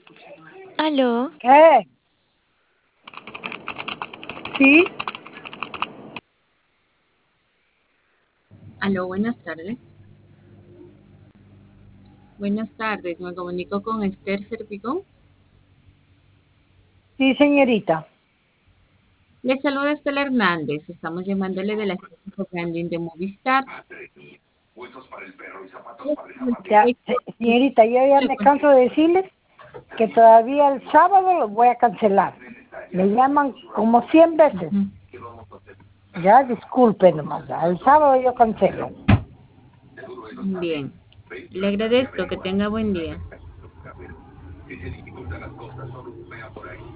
Aló, ¿Qué? Sí, Aló, buenas tardes. Buenas tardes, me comunico con Esther Servigón. sí, señorita. Le saluda Estela Hernández. Estamos llamándole de la agencia de branding de Movistar. Ya, señorita, yo ya me canso de decirles que todavía el sábado los voy a cancelar. Me llaman como 100 veces. Ujú. Ya, disculpen nomás. El sábado yo cancelo. Bien, le agradezco, que tenga buen día.